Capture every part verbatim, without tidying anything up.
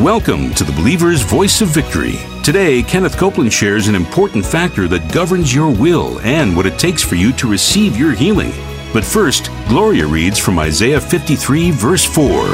Welcome to the Believer's Voice of Victory. Today, Kenneth Copeland shares an important factor that governs your will and what it takes for you to receive your healing. But first, Gloria reads from Isaiah fifty-three, verse four.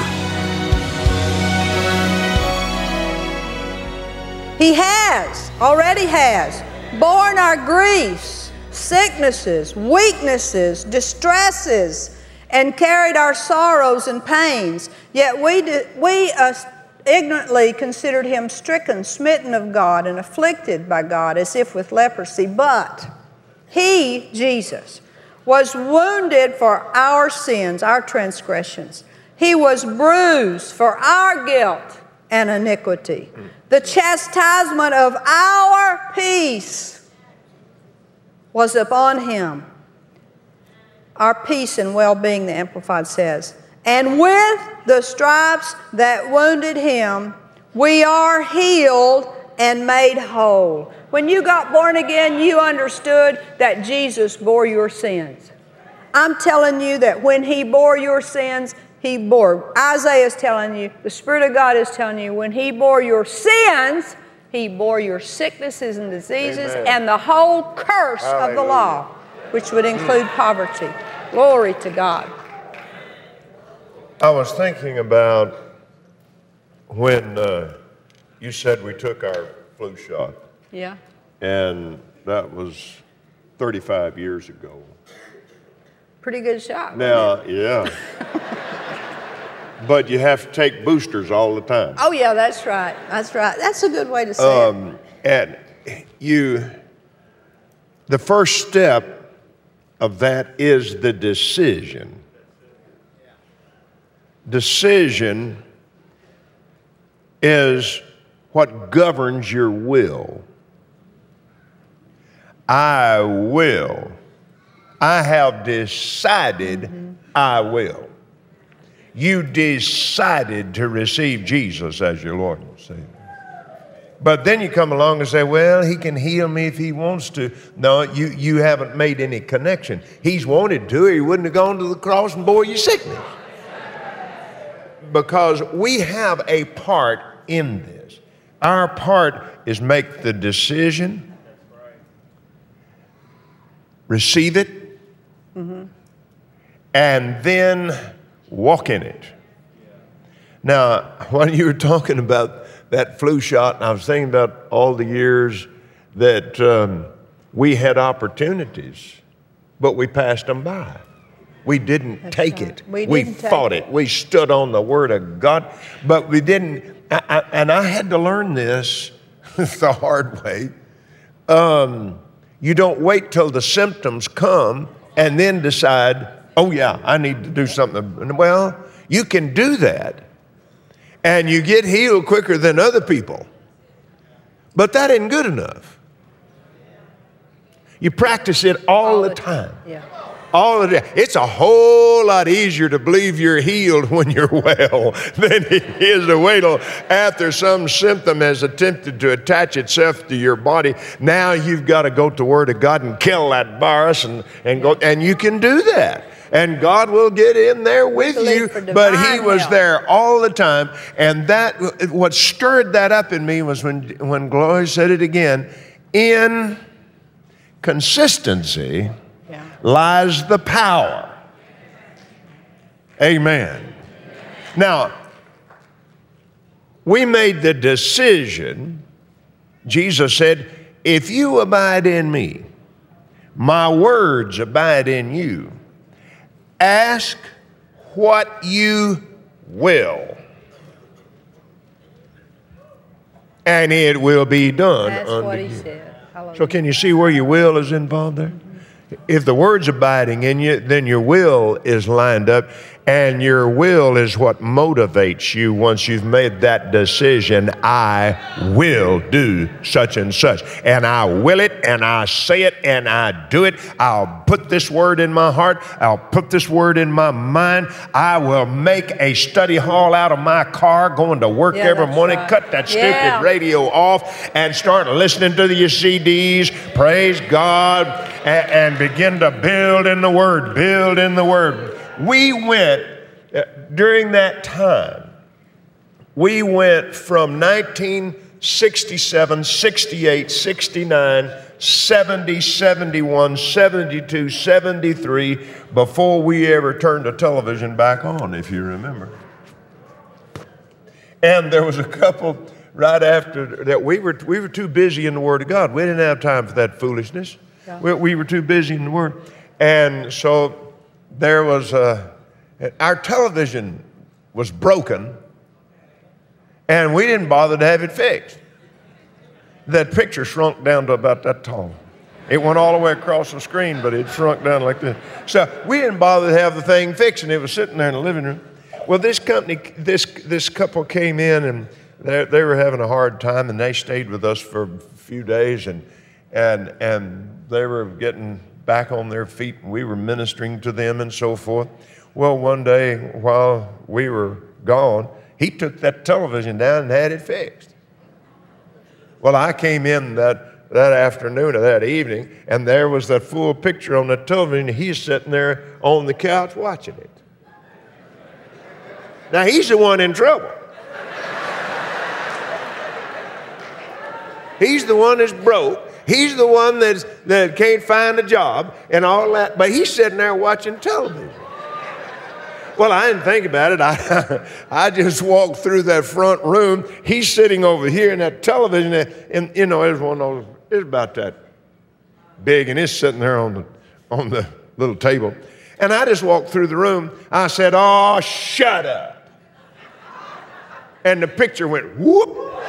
He has, already has, borne our griefs, sicknesses, weaknesses, distresses, and carried our sorrows and pains. Yet we, did, we uh, ignorantly considered him stricken, smitten of God, and afflicted by God, as if with leprosy. But he, Jesus, was wounded for our sins, our transgressions. He was bruised for our guilt and iniquity. The chastisement of our peace was upon him. Our peace and well-being, the Amplified says. And with the stripes that wounded him, we are healed and made whole. When you got born again, you understood that Jesus bore your sins. I'm telling you that when he bore your sins, he bore. Isaiah is telling you, the Spirit of God is telling you, when he bore your sins, he bore your sicknesses and diseases. Amen. And the whole curse Hallelujah. Of the law, which would include poverty. Glory to God. I was thinking about when uh, you said we took our flu shot. Yeah. And that was thirty-five years ago. Pretty good shot. Now, yeah. But you have to take boosters all the time. Oh, yeah, that's right. That's right. That's a good way to say um, it. And you, the first step of that is the decision. Decision is what governs your will. I will. I have decided mm-hmm. I will. You decided to receive Jesus as your Lord and Savior. But then you come along and say, well, he can heal me if he wants to. No, you, you haven't made any connection. He's wanted to, or he wouldn't have gone to the cross and bore your sickness. Because we have a part in this. Our part is make the decision, receive it, mm-hmm. and then walk in it. Now, when you were talking about that flu shot, and I was thinking about all the years that um, we had opportunities, but we passed them by. We didn't That's take right. it. We, we didn't fought take it. it. We stood on the Word of God, but we didn't. I, I, and I had to learn this the hard way. Um, you don't wait till the symptoms come and then decide, oh yeah, I need to do something. Well, you can do that, and you get healed quicker than other people. But that isn't good enough. You practice it all, all the, the time. time. Yeah. All of that. It's a whole lot easier to believe you're healed when you're well than it is to wait till after some symptom has attempted to attach itself to your body. Now you've got to go to the Word of God and kill that virus, and, and go, and you can do that. And God will get in there with you, but he was help. There all the time. And that, what stirred that up in me was when, when Gloria said it again, in consistency yeah. lies the power. Amen. Now, we made the decision. Jesus said, if you abide in me, my words abide in you, ask what you will, and it will be done. That's unto what he you. said. Hallelujah. So can you see where your will is involved there? Mm-hmm. If the word's abiding in you, then your will is lined up, and your will is what motivates you once you've made that decision. I will do such and such, and I will it, and I say it, and I do it. I'll put this word in my heart. I'll put this word in my mind. I will make a study hall out of my car going to work yeah, every morning, right. cut that stupid yeah. radio off, and start listening to your C Ds. Praise God, and, and begin to build in the Word, build in the Word. We went, uh, during that time, we went from nineteen sixty-seven, sixty-eight, sixty-nine, seventy, seventy-one, seventy-two, seventy-three, before we ever turned the television back on, if you remember. And there was a couple right after that. We were, we were too busy in the Word of God. We didn't have time for that foolishness. Yeah. We, we were too busy in the Word. And so there was a, our television was broken, and we didn't bother to have it fixed. That picture shrunk down to about that tall. It went all the way across the screen, but it shrunk down like this. So we didn't bother to have the thing fixed, and it was sitting there in the living room. Well, this company, this this couple came in, and they, they were having a hard time, and they stayed with us for a few days, and and and they were getting back on their feet, and we were ministering to them and so forth. Well, one day while we were gone, he took that television down and had it fixed. Well, I came in that, that afternoon or that evening, and there was that full picture on the television. He's sitting there on the couch watching it. Now, he's the one in trouble. He's the one that's broke. He's the one that's, that can't find a job and all that, but he's sitting there watching television. Well, I didn't think about it. I, I just walked through that front room. He's sitting over here in that television, and you know, it was one of those, it was about that big, and it's sitting there on the, on the little table. And I just walked through the room. I said, "Oh, shut up." And the picture went whoop.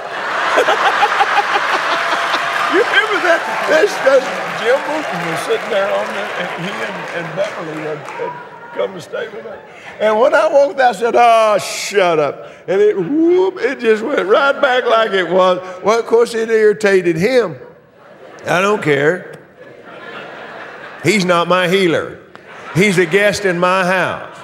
You remember that? That's, that's Jim Bolton was sitting there on the, and he and, and Beverly had, had come to stay with us. And when I walked out, I said, "Oh, shut up." And it whoop, it just went right back like it was. Well, of course, it irritated him. I don't care. He's not my healer. He's a guest in my house.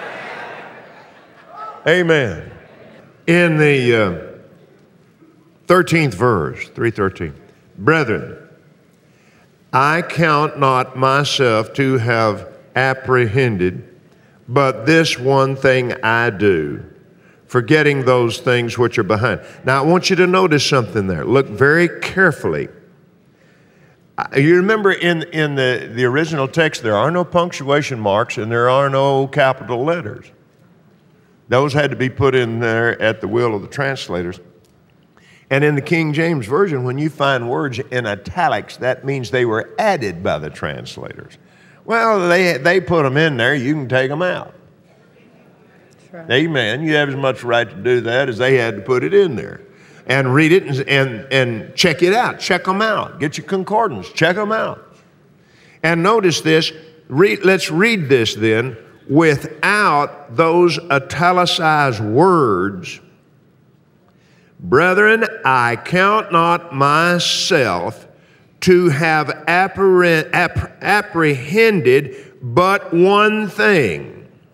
Amen. In the uh, thirteenth verse, three thirteen, "Brethren, I count not myself to have apprehended, but this one thing I do, forgetting those things which are behind." Now, I want you to notice something there. Look very carefully. You remember in, in the, the original text, there are no punctuation marks and there are no capital letters. Those had to be put in there at the will of the translators. And in the King James Version, when you find words in italics, that means they were added by the translators. Well, they, they put them in there. You can take them out. That's right. Amen. You have as much right to do that as they had to put it in there. And read it and, and, and check it out. Check them out. Get your concordance. Check them out. And notice this. Read, let's read this then without those italicized words. "Brethren, I count not myself to have apprehend, app, apprehended but one thing,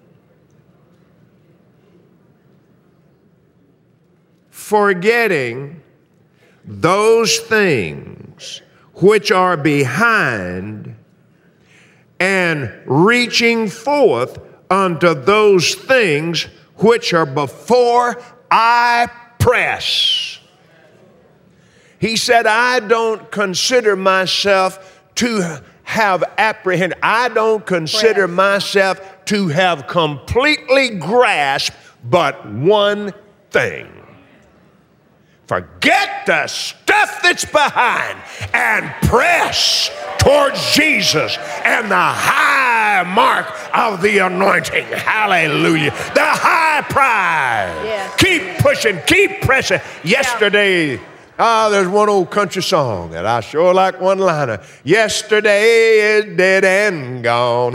forgetting those things which are behind and reaching forth unto those things which are before, I press." He said, I don't consider myself to have apprehended. I don't consider press. myself to have completely grasped but one thing. Forget the stuff that's behind and press towards Jesus and the high mark of the anointing. Hallelujah. The high prize. Yes. Keep pushing, keep pressing. Yesterday, ah, oh, there's one old country song that I sure like one liner. Yesterday is dead and gone.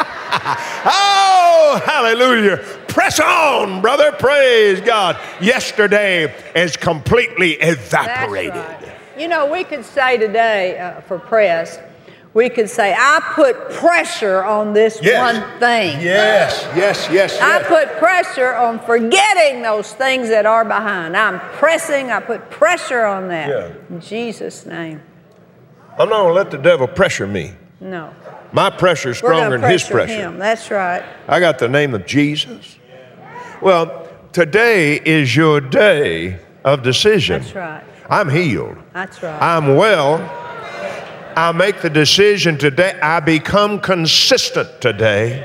Oh, hallelujah. Press on, brother. Praise God. Yesterday is completely evaporated. That's right. You know, we could say today uh, for press, we could say, I put pressure on this yes. one thing. Yes, yes, yes, yes. I put pressure on forgetting those things that are behind. I'm pressing, I put pressure on that. Yeah. In Jesus' name. I'm not going to let the devil pressure me. No. My pressure is stronger than his pressure. Him. That's right. I got the name of Jesus. Well, today is your day of decision. That's right. I'm healed. That's right. I'm well. I make the decision today. I become consistent today.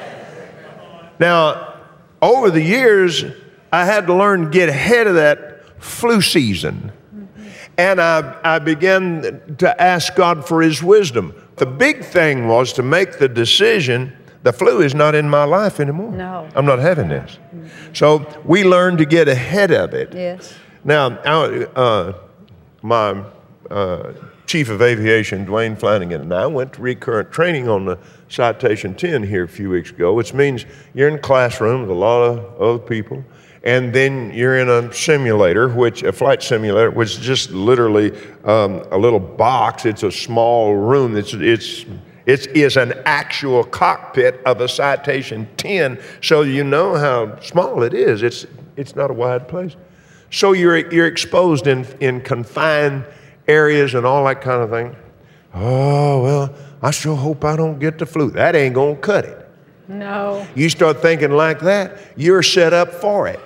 Now, over the years, I had to learn to get ahead of that flu season. And I, I began to ask God for His wisdom. The big thing was to make the decision, the flu is not in my life anymore. No. I'm not having this. Mm-hmm. So we learned to get ahead of it. Yes. Now, uh, my uh, Chief of Aviation, Dwayne Flanagan, and I went to recurrent training on the Citation ten here a few weeks ago, which means you're in a classroom with a lot of other people, and then you're in a simulator, which a flight simulator, which is just literally um, a little box. It's a small room. It's it's it is an actual cockpit of a Citation ten, so you know how small it is. It's it's not a wide place. So you're you're exposed in in confined areas and all that kind of thing. Oh, well, I sure hope I don't get the flu. That ain't gonna cut it. No. You start thinking like that, you're set up for it.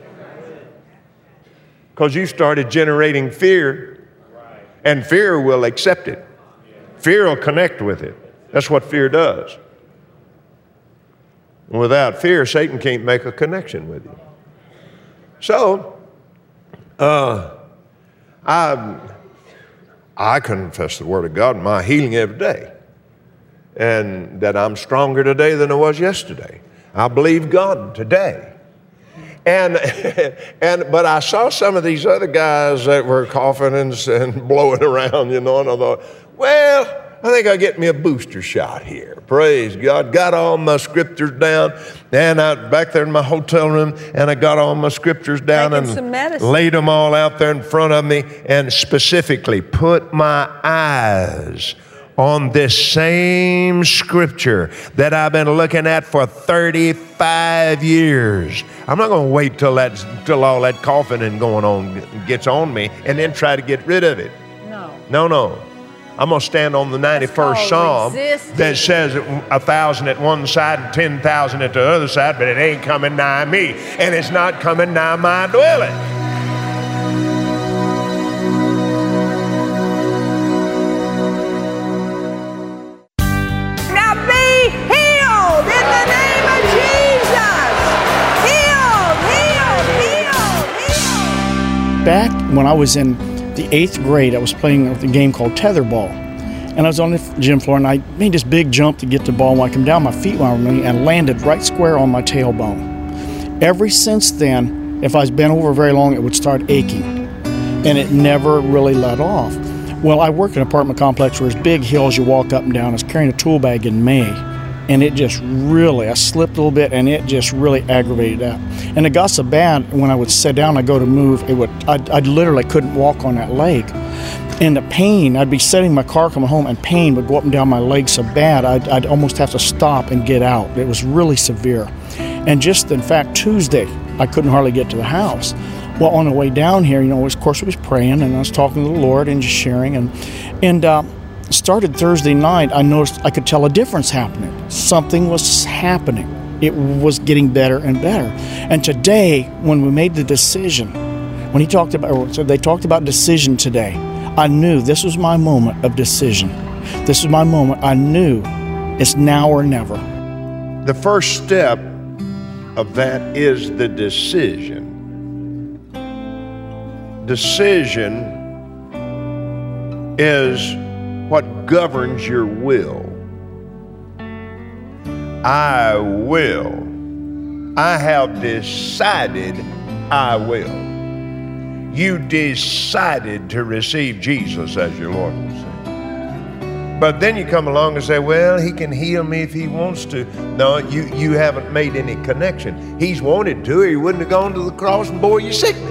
Because you started generating fear, and fear will accept it. Fear will connect with it. That's what fear does. And without fear, Satan can't make a connection with you. So, uh, I, I confess the Word of God in my healing every day, and that I'm stronger today than I was yesterday. I believe God today. And, and but I saw some of these other guys that were coughing and, and blowing around, you know, and I thought, well, I think I'll get me a booster shot here. Praise God. Got all my scriptures down, and I back there in my hotel room, and I got all my scriptures down Taking and laid them all out there in front of me, and specifically put my eyes on this same scripture that I've been looking at for thirty-five years. I'm not going to wait till that till all that coughing and going on gets on me and then try to get rid of it. No. No, no. I'm going to stand on the ninety-first Psalm resisting. that says a thousand at one side and ten thousand at the other side, but it ain't coming nigh me, and it's not coming nigh my dwelling. Now be healed in the name of Jesus. Healed, healed, healed, healed. Back when I was in the eighth grade, I was playing a game called tetherball. And I was on the gym floor, and I made this big jump to get the ball. When I come down, my feet went over me and landed right square on my tailbone. Ever since then, if I was bent over very long, it would start aching. And it never really let off. Well, I work in an apartment complex where there's big hills you walk up and down. I was carrying a tool bag in May, and it just really, I slipped a little bit, and it just really aggravated that. And it got so bad, when I would sit down, I'd go to move, it would, I I literally couldn't walk on that leg. And the pain, I'd be sitting in my car coming home, and pain would go up and down my leg so bad, I'd, I'd almost have to stop and get out. It was really severe. And just, in fact, Tuesday, I couldn't hardly get to the house. Well, on the way down here, you know, of course, I was praying, and I was talking to the Lord and just sharing. And, and uh, started Thursday night, I noticed I could tell a difference happening. Something was happening. It was getting better and better. And today, when we made the decision, when he talked about, or so they talked about decision today, I knew this was my moment of decision. This was my moment. I knew it's now or never. The first step of that is the decision. Decision is what governs your will. I will. I have decided I will. You decided to receive Jesus as your Lord and Savior. But then you come along and say, well, he can heal me if he wants to. No, you, you haven't made any connection. He's wanted to, or he wouldn't have gone to the cross and bore your sickness.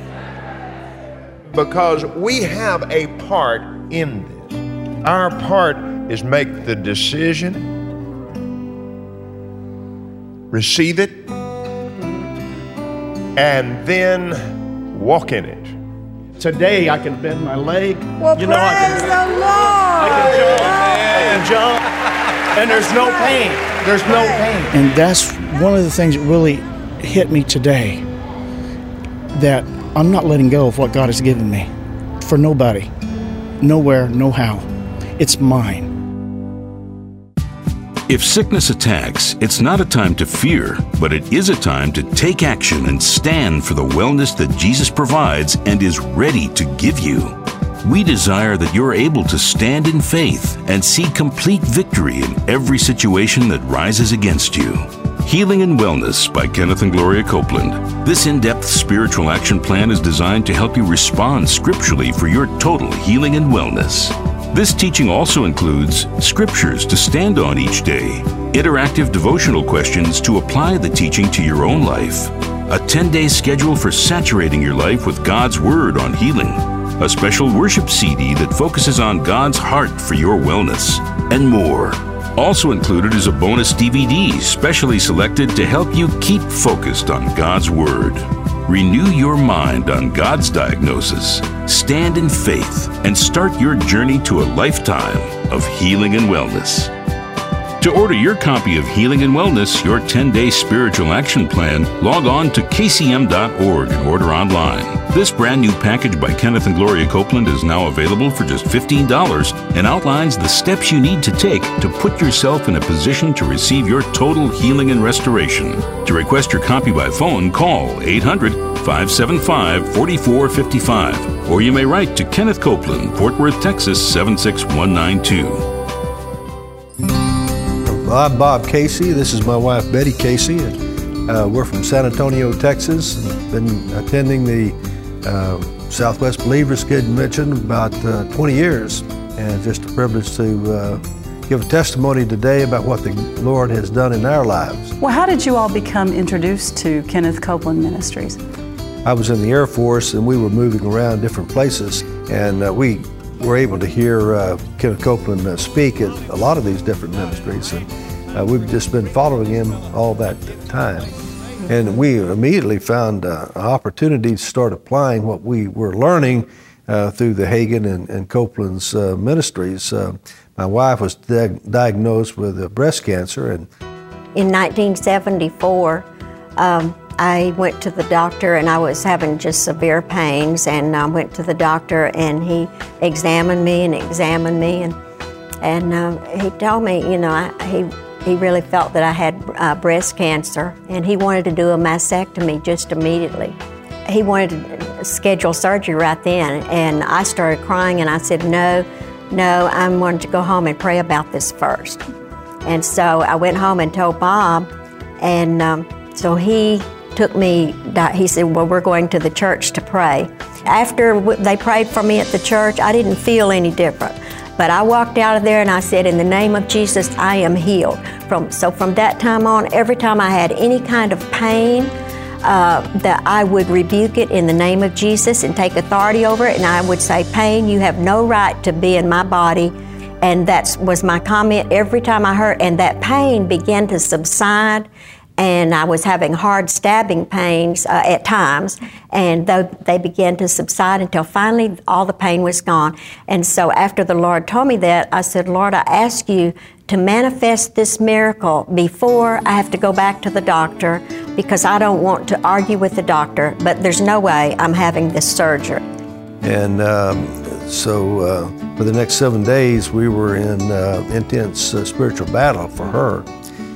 Because we have a part in this. Our part is make the decision, receive it, and then walk in it. Today, I can bend my leg. Well, you know, praise I can, the Lord. I can jump. I can jump. And there's no pain. There's no pain. And that's one of the things that really hit me today. that I'm not letting go of what God has given me for nobody, nowhere, no how. It's mine. If sickness attacks, it's not a time to fear, but it is a time to take action and stand for the wellness that Jesus provides and is ready to give you. We desire that you're able to stand in faith and see complete victory in every situation that rises against you. Healing and Wellness by Kenneth and Gloria Copeland. This in-depth spiritual action plan is designed to help you respond scripturally for your total healing and wellness. This teaching also includes scriptures to stand on each day, interactive devotional questions to apply the teaching to your own life, a ten-day schedule for saturating your life with God's Word on healing, a special worship C D that focuses on God's heart for your wellness, and more. Also included is a bonus D V D specially selected to help you keep focused on God's Word. Renew your mind on God's diagnosis, stand in faith, and start your journey to a lifetime of healing and wellness. To order your copy of Healing and Wellness, your ten-day spiritual action plan, log on to k c m dot org and order online. This brand new package by Kenneth and Gloria Copeland is now available for just fifteen dollars and outlines the steps you need to take to put yourself in a position to receive your total healing and restoration. To request your copy by phone, call eight hundred, five seven five, four four five five, or you may write to Kenneth Copeland, Fort Worth, Texas seven six one nine two. I'm Bob Casey. This is my wife, Betty Casey. And, uh, we're from San Antonio, Texas. Been attending the uh, Southwest Believers Convention about uh, twenty years. And just a privilege to uh, give a testimony today about what the Lord has done in our lives. Well, how did you all become introduced to Kenneth Copeland Ministries? I was in the Air Force and we were moving around different places. And uh, we were able to hear uh, Kenneth Copeland uh, speak at a lot of these different ministries. And uh, we've just been following him all that time. And we immediately found uh, an opportunity to start applying what we were learning uh, through the Hagin and, and Copeland's uh, ministries. Uh, my wife was di- diagnosed with uh, breast cancer. And in nineteen seventy-four, um, I went to the doctor and I was having just severe pains, and I went to the doctor and he examined me and examined me and and uh, he told me, you know, I, he he really felt that I had uh, breast cancer, and he wanted to do a mastectomy just immediately. He wanted to schedule surgery right then, and I started crying and I said, no, no, I'm going to go home and pray about this first. And so I went home and told Bob, and um, so he took me, he said, well, we're going to the church to pray. After they prayed for me at the church, I didn't feel any different. But I walked out of there and I said, in the name of Jesus, I am healed. From, so from that time on, every time I had any kind of pain, uh, that I would rebuke it in the name of Jesus and take authority over it. And I would say, pain, you have no right to be in my body. And that was my comment every time I heard. And that pain began to subside. And I was having hard stabbing pains uh, at times, and though they began to subside until finally all the pain was gone. And so after the Lord told me that, I said, Lord, I ask you to manifest this miracle before I have to go back to the doctor, because I don't want to argue with the doctor, but there's no way I'm having this surgery. And um, so uh, for the next seven days, we were in uh, intense uh, spiritual battle for her.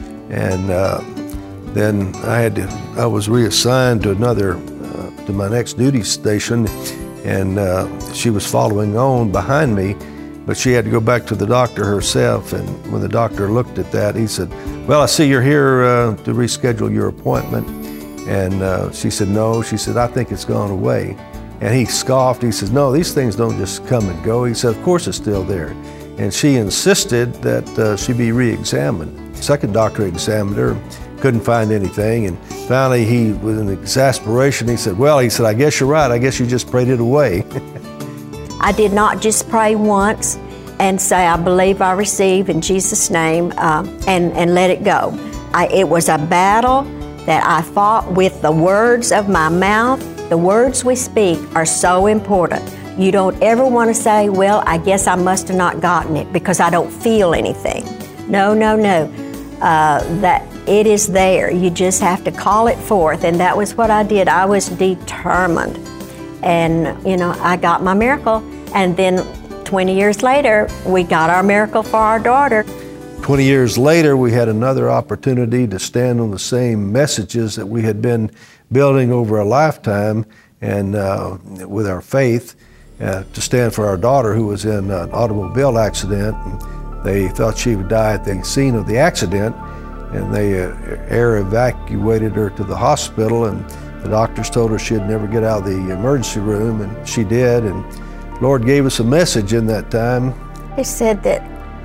And uh, Then I had to, I was reassigned to another, uh, to my next duty station, and uh, she was following on behind me, but she had to go back to the doctor herself. And when the doctor looked at that, he said, well, I see you're here uh, to reschedule your appointment. And uh, she said, no, she said, I think it's gone away. And he scoffed. He says, no, these things don't just come and go. He said, of course it's still there. And she insisted that uh, she be re-examined. Second doctor examined her, couldn't find anything, and finally he, with an exasperation, he said, well, he said, I guess you're right, I guess you just prayed it away. I did not just pray once and say, I believe I receive in Jesus' name, uh, and, and let it go. I, it was a battle that I fought with the words of my mouth. The words we speak are so important. You don't ever want to say, well, I guess I must have not gotten it because I don't feel anything. No, no, no. uh, that it is there. You just have to call it forth, and that was what I did. I was determined, and you know, I got my miracle, and then twenty years later, we got our miracle for our daughter. twenty years later, we had another opportunity to stand on the same messages that we had been building over a lifetime, and uh, with our faith, uh, to stand for our daughter who was in an automobile accident. And they thought she would die at the scene of the accident, and they uh, air evacuated her to the hospital, and the doctors told her she'd never get out of the emergency room, and she did. And Lord gave us a message in that time. He said that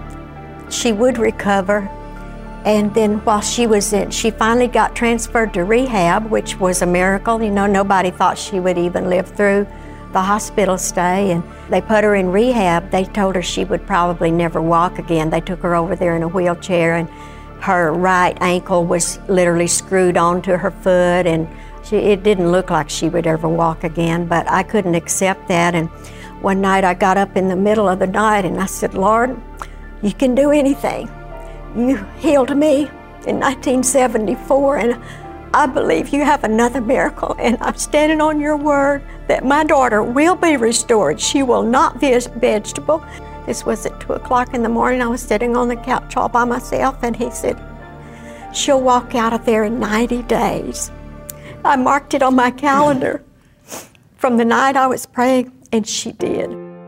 she would recover, and then while she was in, she finally got transferred to rehab, which was a miracle. You know, nobody thought she would even live through the hospital stay, and they put her in rehab. They told her she would probably never walk again. They took her over there in a wheelchair, and her right ankle was literally screwed onto her foot, and she, it didn't look like she would ever walk again, but I couldn't accept that. And one night I got up in the middle of the night and I said, Lord, you can do anything. You healed me in nineteen seventy-four, and I believe you have another miracle, and I'm standing on your word that my daughter will be restored. She will not be a vegetable. This was at two o'clock in the morning. I was sitting on the couch all by myself, and he said, she'll walk out of there in ninety days. I marked it on my calendar from the night I was praying, and she did.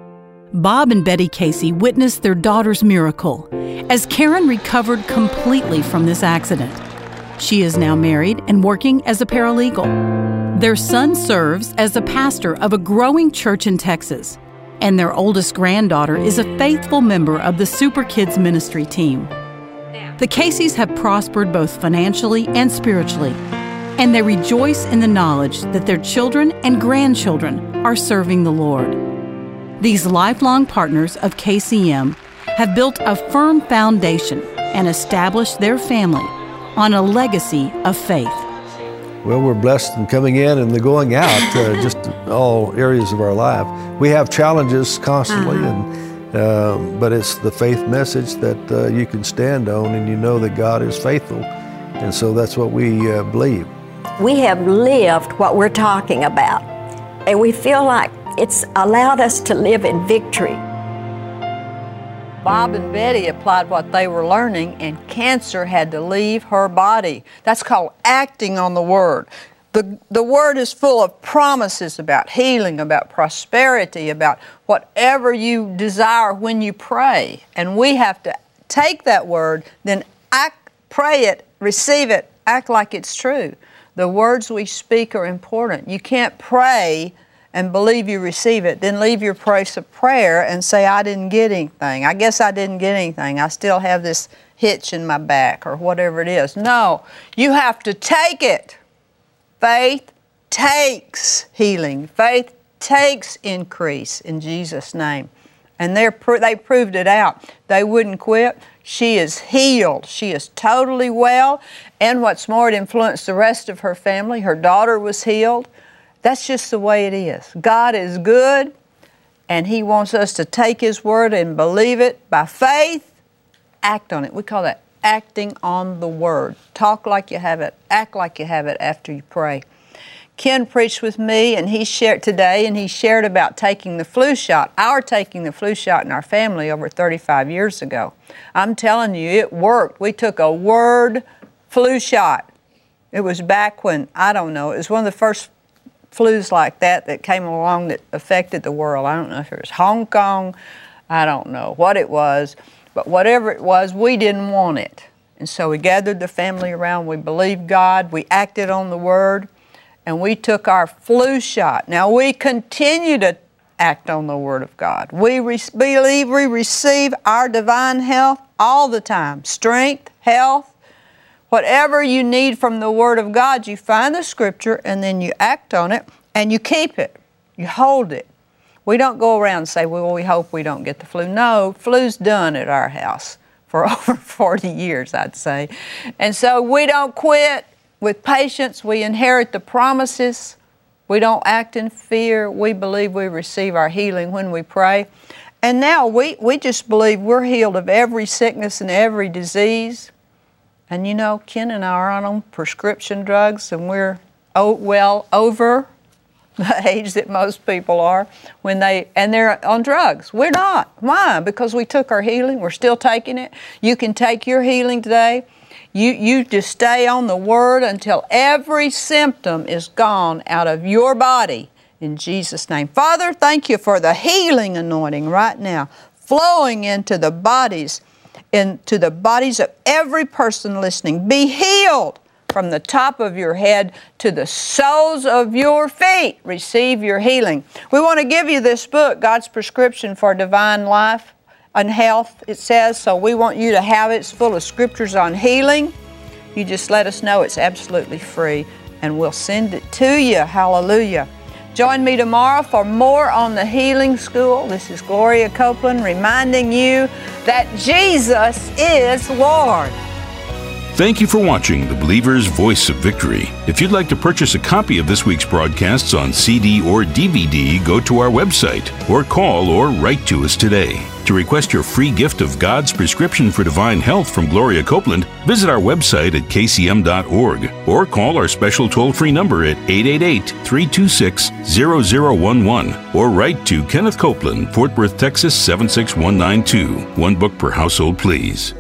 Bob and Betty Casey witnessed their daughter's miracle as Karen recovered completely from this accident. She is now married and working as a paralegal. Their son serves as a pastor of a growing church in Texas, and their oldest granddaughter is a faithful member of the Super Kids ministry team. The Caseys have prospered both financially and spiritually, and they rejoice in the knowledge that their children and grandchildren are serving the Lord. These lifelong partners of K C M have built a firm foundation and established their family on a legacy of faith. Well, we're blessed in coming in and the going out, uh, just all areas of our life. We have challenges constantly, uh-huh. and um, but it's the faith message that uh, you can stand on, and you know that God is faithful, and so that's what we uh, believe. We have lived what we're talking about, and we feel like it's allowed us to live in victory. Bob and Betty applied what they were learning, and cancer had to leave her body. That's called acting on the Word. The, the Word is full of promises about healing, about prosperity, about whatever you desire when you pray. And we have to take that Word, then act, pray it, receive it, act like it's true. The words we speak are important. You can't pray and believe you receive it, then leave your place of prayer and say, I didn't get anything. I guess I didn't get anything. I still have this hitch in my back or whatever it is. No, you have to take it. Faith takes healing. Faith takes increase in Jesus' name. And they're, they proved it out. They wouldn't quit. She is healed. She is totally well. And what's more, it influenced the rest of her family. Her daughter was healed. That's just the way it is. God is good, and He wants us to take His Word and believe it by faith, act on it. We call that acting on the Word. Talk like you have it, act like you have it after you pray. Ken preached with me, and he shared today, and he shared about taking the flu shot. Our taking the flu shot in our family over thirty-five years ago. I'm telling you, it worked. We took a Word flu shot. It was back when, I don't know, it was one of the first flus like that that came along that affected the world. I don't know if it was Hong Kong, I don't know what it was, but whatever it was, we didn't want it. And so we gathered the family around, we believed God, we acted on the Word, and we took our flu shot. Now we continue to act on the Word of God. We re- believe we receive our divine health all the time, strength, health. Whatever you need from the Word of God, you find the Scripture and then you act on it and you keep it. You hold it. We don't go around and say, well, we hope we don't get the flu. No, flu's done at our house for over forty years, I'd say. And so we don't quit. With patience, we inherit the promises. We don't act in fear. We believe we receive our healing when we pray. And now we, we just believe we're healed of every sickness and every disease. And you know, Ken and I are on prescription drugs, and we're oh, well over the age that most people are when they, and they're on drugs. We're not. Why? Because we took our healing. We're still taking it. You can take your healing today. You, you just stay on the Word until every symptom is gone out of your body in Jesus' name. Father, thank you for the healing anointing right now, flowing into the bodies, into the bodies of every person listening. Be healed from the top of your head to the soles of your feet. Receive your healing. We want to give you this book, God's Prescription for Divine Life and Health, it says, so we want you to have it. It's full of scriptures on healing. You just let us know it's absolutely free, and we'll send it to you. Hallelujah. Join me tomorrow for more on the Healing School. This is Gloria Copeland reminding you that Jesus is Lord. Thank you for watching The Believer's Voice of Victory. If you'd like to purchase a copy of this week's broadcasts on C D or D V D, go to our website or call or write to us today. To request your free gift of God's Prescription for Divine Health from Gloria Copeland, visit our website at k c m dot org or call our special toll-free number at eight eight eight, three two six, zero zero one one or write to Kenneth Copeland, Fort Worth, Texas seven six one nine two. One book per household, please.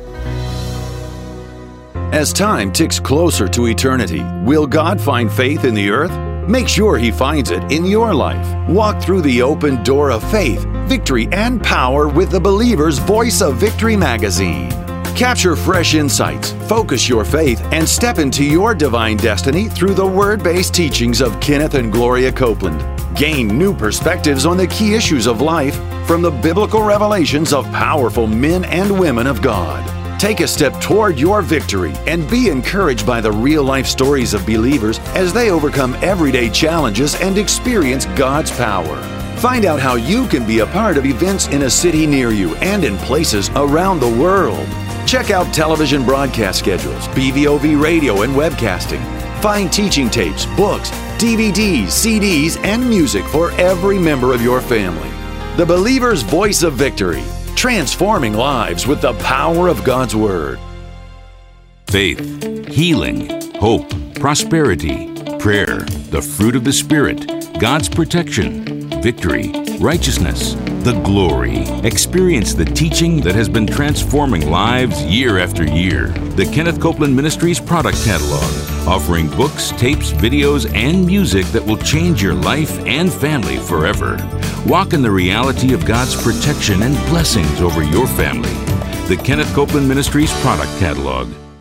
As time ticks closer to eternity, will God find faith in the earth? Make sure He finds it in your life. Walk through the open door of faith, victory, and power with the Believer's Voice of Victory magazine. Capture fresh insights, focus your faith, and step into your divine destiny through the word-based teachings of Kenneth and Gloria Copeland. Gain new perspectives on the key issues of life from the biblical revelations of powerful men and women of God. Take a step toward your victory and be encouraged by the real-life stories of believers as they overcome everyday challenges and experience God's power. Find out how you can be a part of events in a city near you and in places around the world. Check out television broadcast schedules, B V O V radio and webcasting. Find teaching tapes, books, D V Ds, C Ds, and music for every member of your family. The Believer's Voice of Victory. Transforming lives with the power of God's Word. Faith, healing, hope, prosperity, prayer, the fruit of the Spirit, God's protection, victory, righteousness, the glory. Experience the teaching that has been transforming lives year after year. The Kenneth Copeland Ministries product catalog, offering books, tapes, videos, and music that will change your life and family forever. Walk in the reality of God's protection and blessings over your family. The Kenneth Copeland Ministries product catalog.